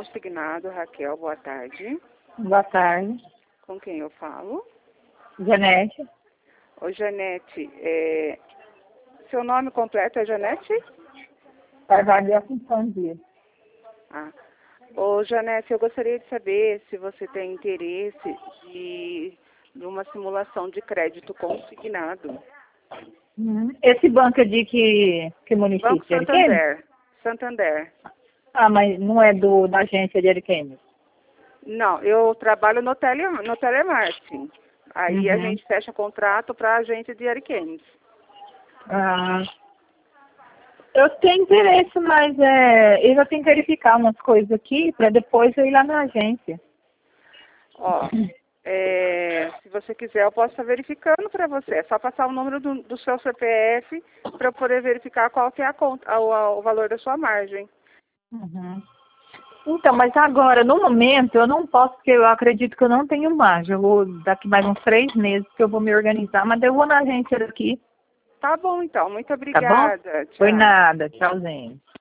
consignado, Raquel, boa tarde. Boa tarde. Com quem eu falo? Janete. Ô, Janete, seu nome completo é Janete? Carvalho Assunção Dias. Ah. Ô, Janete, eu gostaria de saber se você tem interesse de uma simulação de crédito consignado. Esse banco é de que município? Banco Santander. Santander. Ah, mas não é da agência de Ariquemes? Não, eu trabalho no telemarketing. Aí a gente fecha contrato para a agência de Ariquemes. Ah, eu tenho interesse, mas eu já tenho que verificar umas coisas aqui para depois eu ir lá na agência. Ó, se você quiser, eu posso estar verificando para você. É só passar o número do seu CPF para eu poder verificar qual que é a conta, o valor da sua margem. Então, mas agora, no momento, eu não posso, porque eu acredito que eu não tenho margem. Eu vou, daqui mais uns 3 meses que eu vou me organizar, mas eu vou na agência daqui. Tá bom, então. Muito Tá bom? obrigada. Foi Tchau. nada. Tchauzinho.